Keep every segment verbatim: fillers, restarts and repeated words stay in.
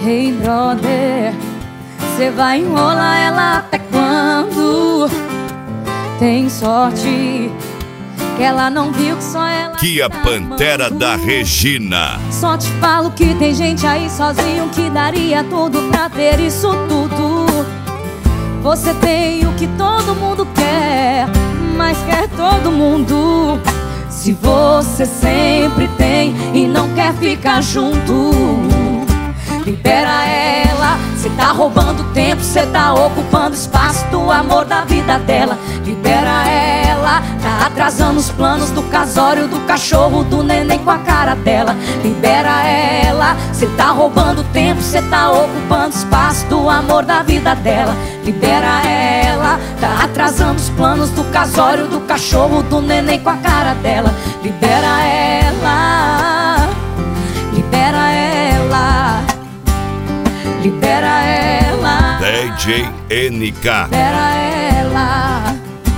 Hey brother, cê vai enrolar ela até quando? Tem sorte que ela não viu que só ela Que a Pantera da Regina. Só te falo que tem gente aí sozinho que daria tudo pra ter isso tudo. Você tem o que todo mundo quer, mas quer todo mundo. Se você sempre tem e não quer ficar junto, libera ela. Cê tá roubando tempo, cê tá ocupando espaço do amor da vida dela. Libera ela, tá atrasando os planos do casório, do cachorro, do neném com a cara dela. Libera ela, cê tá roubando tempo, cê tá ocupando espaço do amor da vida dela. Libera ela, tá atrasando os planos do casório, do cachorro, do neném com a cara dela. Libera ela, libera ela, libera ela, D J N K. libera ela.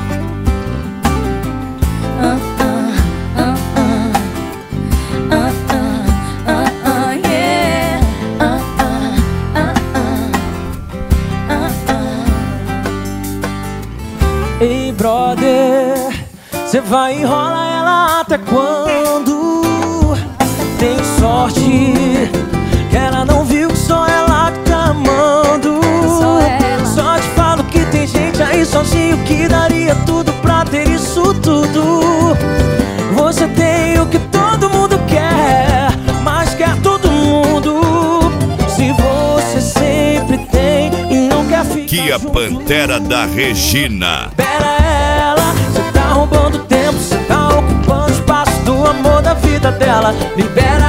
Ah, ah, ah, ah. Ah, ah, ah, ah, yeah. Ah, ah, ah, ah. Ah, ah. Ei brother, cê vai enrolar ela até quando? Tem sorte que ela não viu que só ela que tá amando. Só ela. Só te falo que tem gente aí sozinho que daria tudo pra ter isso tudo. Você tem o que todo mundo quer, mas quer todo mundo. Se você sempre tem e não quer ficar Que a junto, Pantera da Regina. libera ela, cê tá roubando tempo, cê tá ocupando espaço do amor da vida dela. Libera